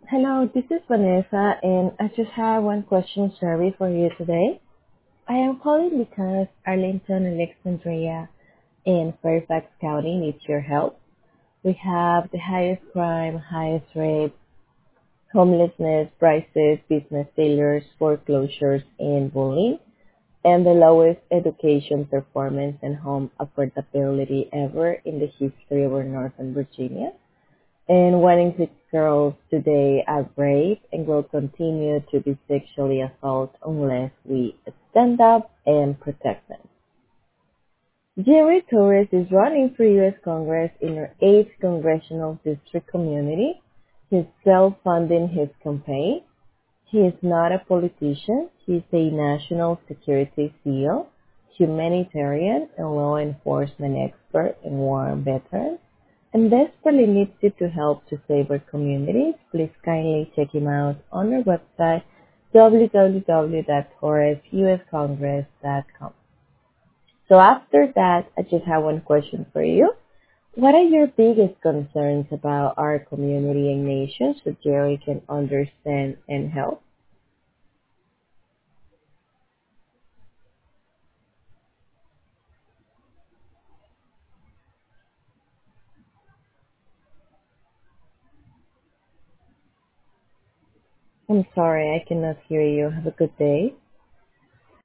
Hello, this is Vanessa, and I just have one question survey for you today. I am calling because Arlington, Alexandria, and Fairfax County needs your help. We have the highest crime, highest rape, homelessness, prices, business failures, foreclosures, and bullying, and the lowest education performance and home affordability ever in the history of Northern Virginia. And 1 in 6 girls today are raped and will continue to be sexually assaulted unless we stand up and protect them. Jerry Torres is running for U.S. Congress in her 8th congressional district community. He's self-funding his campaign. He is not a politician. He's a national security SEAL, humanitarian and law enforcement expert and war veteran, and desperately needs you to help to save our communities. Please kindly check him out on our website, www.torresuscongress.com. So after that, I just have one question for you. What are your biggest concerns about our community and nation so Jerry can understand and help? I'm sorry, I cannot hear you. Have a good day.